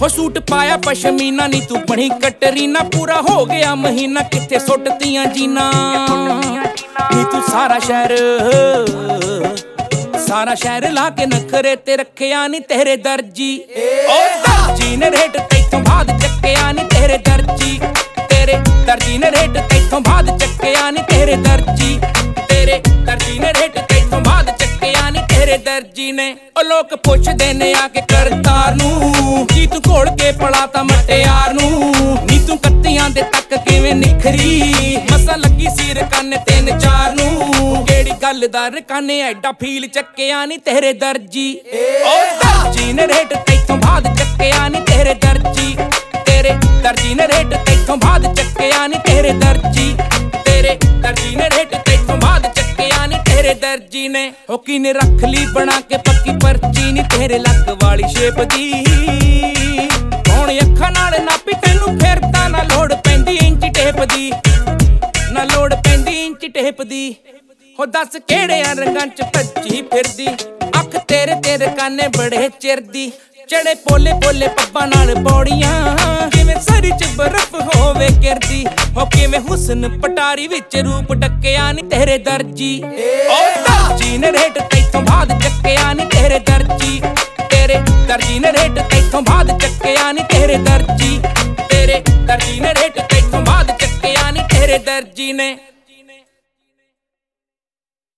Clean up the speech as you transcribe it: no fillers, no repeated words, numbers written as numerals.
हो सूट पाया पशमीना नी तू बनी कटरीना पूरा हो गया महीना किथे सुटतियां जीना नी तू सारा शहर ला के नखरे ते रखिया नी तेरे दर्जी ओ दर्जी ने रेट तैथों बाद चक्किया नी तेरे दर्जी ने रेट तैथों बाद चक्किया नी तेरे दर्जी ने रेट तैथों बाद चक्किया नी तेरे दर्जी ने ओ लोग पुछदे ने आके करतार नू की तू घोल के पलाता मटियार नू नी तू कत्तियां दे तक किवें निखरी मसा लगी सिर कन्न तीन चार नू केड़ी गल दा रकाने एडा फील चक्किया नी तेरे दर्जी ओ दर्जी ने रेट तैथों बाद चक्किया नी तेरे दर्जी ने रेट तैथों बाद चक्किया नी तेरे दर्जी ने रेट तैथों बाद चक्किया नी तेरे दर्जी ने ओ किने रख ली बना के पक्की पर्ची नी तेरे लक वाली शेप दी कौन अखां नाल नापी तैनू फिरदा ना लोड़ पैंदी इंच टेप दी ना लोड़ पैंदी इंच टेप दी हो दस केड़े रंगां च भज्जी फिरदी अख तेरे काने बड़े चिरदी चढ़े पोले पब्बा नाल पौड़ियां किवें सरी च बर्फ होवे गिरदी हो किवें हुस्न पटारी विच रूप डक्किया नी तेरे दर्जी ओ दर्जी ने रेट तैथों बाद चक्किया नी तेरे दर्जी ने रेट तैथों बाद चक्किया नी तेरे दर्जी ने रेट तैथों बाद चक्किया नी तेरे दर्जी ने।